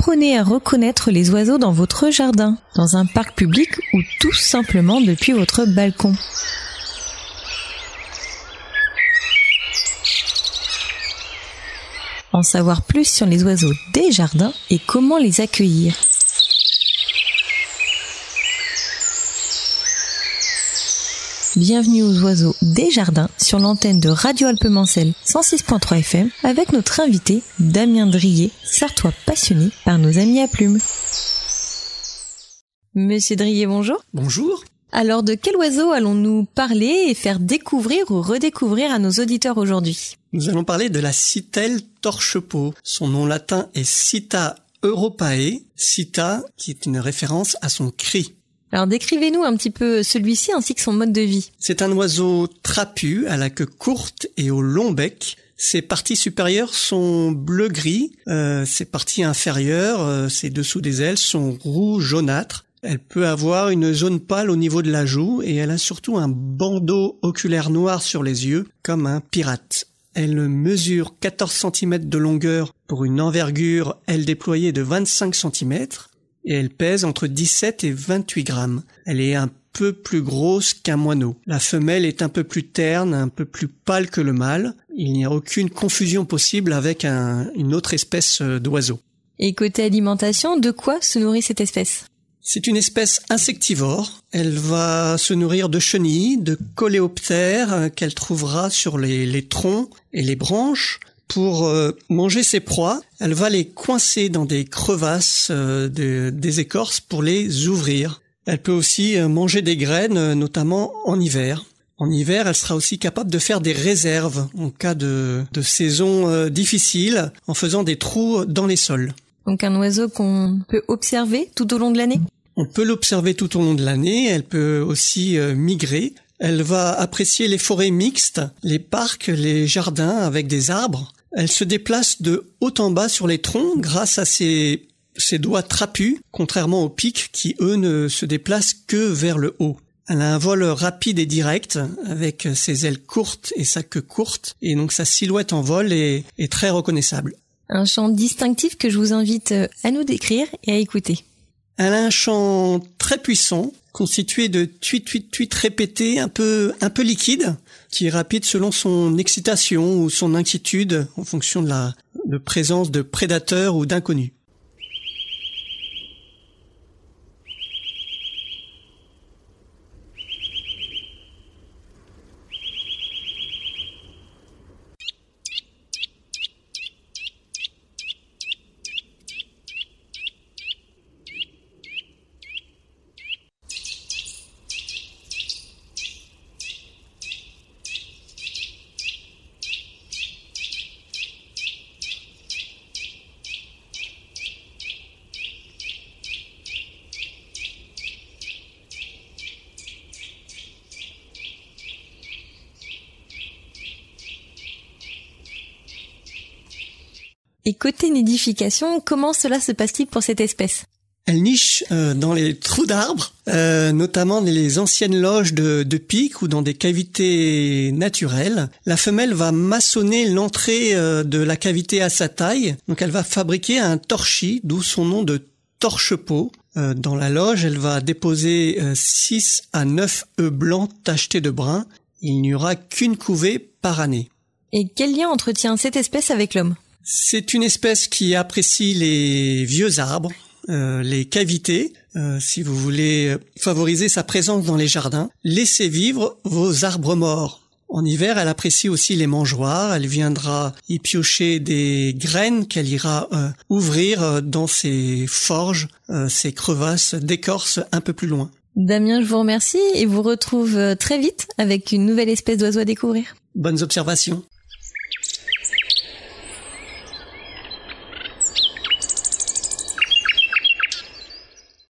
apprenez à reconnaître les oiseaux dans votre jardin, dans un parc public ou tout simplement depuis votre balcon. En savoir plus sur les oiseaux des jardins et comment les accueillir. Bienvenue aux oiseaux des jardins sur l'antenne de Radio Alpes-Mancel 106.3 FM avec notre invité Damien Drier, sartois passionné par nos amis à plumes. Monsieur Drier, bonjour. Bonjour. Alors de quel oiseau allons-nous parler et faire découvrir ou redécouvrir à nos auditeurs aujourd'hui ? Nous allons parler de la citelle torche-peau. Son nom latin est Sitta europae, Sitta qui est une référence à son cri. Alors décrivez-nous un petit peu celui-ci ainsi que son mode de vie. C'est un oiseau trapu à la queue courte et au long bec. Ses parties supérieures sont bleu-gris, ses parties inférieures, ses dessous des ailes sont roux jaunâtres. Elle peut avoir une zone pâle au niveau de la joue et elle a surtout un bandeau oculaire noir sur les yeux comme un pirate. Elle mesure 14 cm de longueur pour une envergure aile déployée de 25 cm. Et elle pèse entre 17 et 28 grammes. Elle est un peu plus grosse qu'un moineau. La femelle est un peu plus terne, un peu plus pâle que le mâle. Il n'y a aucune confusion possible avec une autre espèce d'oiseau. Et côté alimentation, de quoi se nourrit cette espèce ? C'est une espèce insectivore. Elle va se nourrir de chenilles, de coléoptères qu'elle trouvera sur les troncs et les branches. Pour manger ses proies, elle va les coincer dans des crevasses des écorces pour les ouvrir. Elle peut aussi manger des graines, notamment en hiver. En hiver, elle sera aussi capable de faire des réserves en cas de saison difficile en faisant des trous dans les sols. Donc un oiseau qu'on peut observer tout au long de l'année ? On peut l'observer tout au long de l'année. Elle peut aussi migrer. Elle va apprécier les forêts mixtes, les parcs, les jardins avec des arbres. Elle se déplace de haut en bas sur les troncs grâce à ses doigts trapus, contrairement aux pics qui, eux, ne se déplacent que vers le haut. Elle a un vol rapide et direct avec ses ailes courtes et sa queue courte, et donc sa silhouette en vol est très reconnaissable. Un chant distinctif que je vous invite à nous décrire et à écouter. Elle a un chant très puissant, constitué de tuit-tuit-tuit répétés, un peu liquide, qui est rapide selon son excitation ou son inquiétude en fonction de la présence de prédateurs ou d'inconnus. Et côté nidification, comment cela se passe-t-il pour cette espèce ? Elle niche dans les trous d'arbres, notamment dans les anciennes loges de pics ou dans des cavités naturelles. La femelle va maçonner l'entrée de la cavité à sa taille, donc elle va fabriquer un torchis, d'où son nom de torche-peau. Dans la loge, elle va déposer 6 à 9 œufs blancs tachetés de brun. Il n'y aura qu'une couvée par année. Et quel lien entretient cette espèce avec l'homme ? C'est une espèce qui apprécie les vieux arbres, les cavités. Si vous voulez favoriser sa présence dans les jardins, laissez vivre vos arbres morts. En hiver, elle apprécie aussi les mangeoires. Elle viendra y piocher des graines qu'elle ira ouvrir dans ses forges, ses crevasses d'écorce un peu plus loin. Damien, je vous remercie et vous retrouve très vite avec une nouvelle espèce d'oiseau à découvrir. Bonnes observations.